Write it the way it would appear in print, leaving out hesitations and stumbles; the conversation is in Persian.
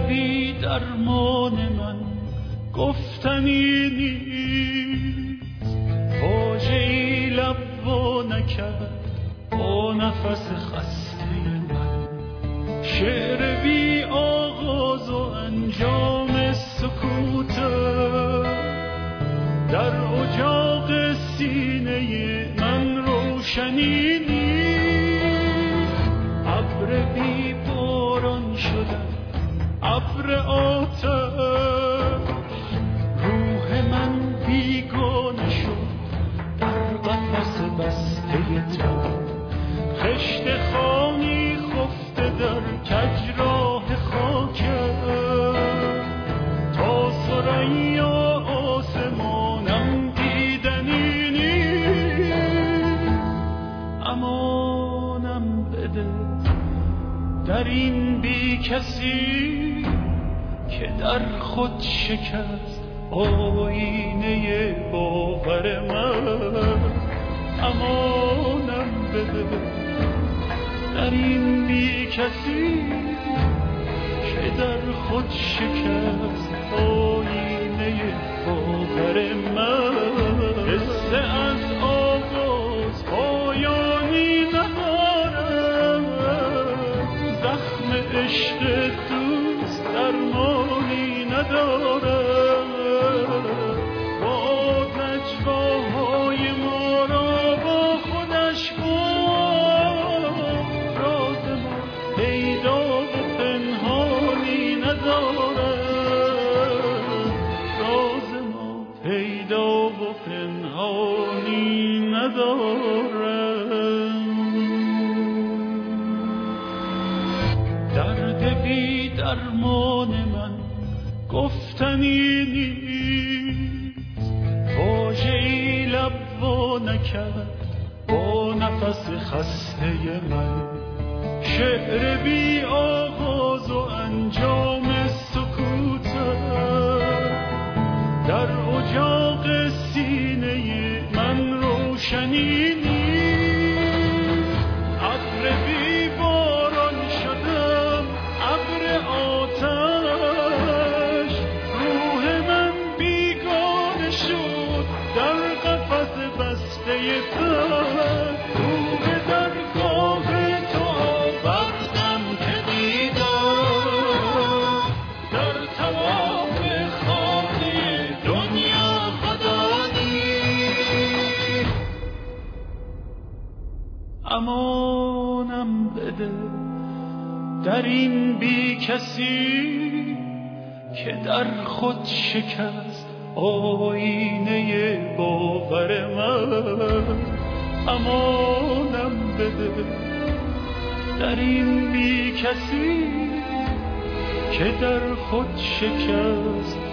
بی درمان من گفتنی نیست، واژه‌ای لب وا نکرد با نفس خسته من. شعر بی آغاز و انجام سکوت در اجاق سینه من روشنی نیست. ابر بی باران شدم، ابر آتش، روح من بیگانه شد در قفس بسته تو. خشت خانی خفته در کجراه خاکم، تا ثریا آسمانم دیدنی نیست. امانم بده در این بی کسی که در خود شکست آینه باور من. امانم بده در این بی کسی که در خود شکست آینه باور من. قصه از آغاز پایانی ندارم، زخم عشق دوست درمانی ندارم. با نجواهای ما را با خودش راز ما پیدا و پنهانی ندارم. راز ما پیدا و پنهانی ندارم. درد بی درمان من گفتنی نیست، واژه‌ای لب وا نکرد با نفس خسته من. شعر بی آغاز و انجام سکوت در اجاق سینه من روشنی نیست. ابر بی باران شدم، ابر آتش، روح من بیگانه شد در قفس بسته تو. روح درگاه تو آوردم که دیدم در تمام خانه دنیا خدا نیست. امانم بده در این بی کسی که در خود شکست آینه باور من. امانم بده در این بی کسی که در خود شکست